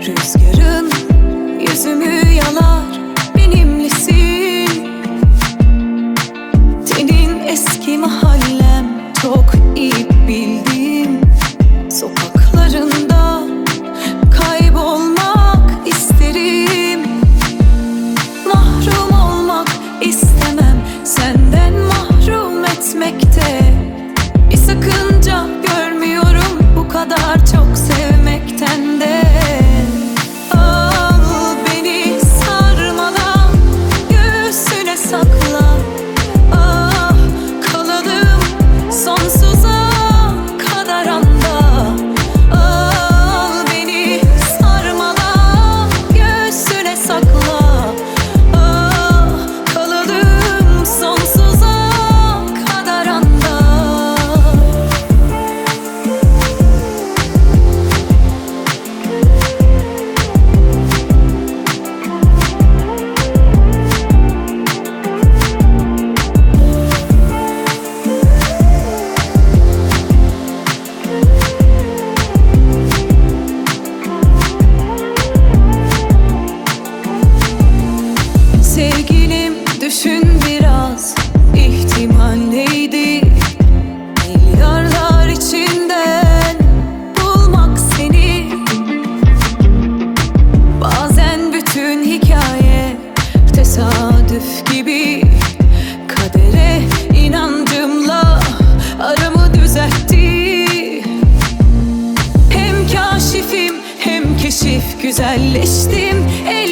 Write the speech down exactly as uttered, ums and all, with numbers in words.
Rüzgarın yüzümü yalar, benimlesin. Senin eski mahallem, çok iyi bildiğim sokaklarında kaybolmak isterim. Mahrum olmak istemem, senden mahrum etmekte bir sakınca görmüyorum, bu kadar çok sevmekten de. Al beni sarmala, göğsüne sakla. Ah, kalalım sonsuza kadar anda. Al beni sarmala, göğsüne sakla. Ah, kalalım sonsuza kadar anda. Sevgilim, düşün biraz, ihtimal neydi? Milyarlar içinden bulmak seni. Bazen bütün hikaye tesadüf gibi, kadere inancımla aramı düzeltti. Hem kaşifim hem keşif, güzelleştim. Ey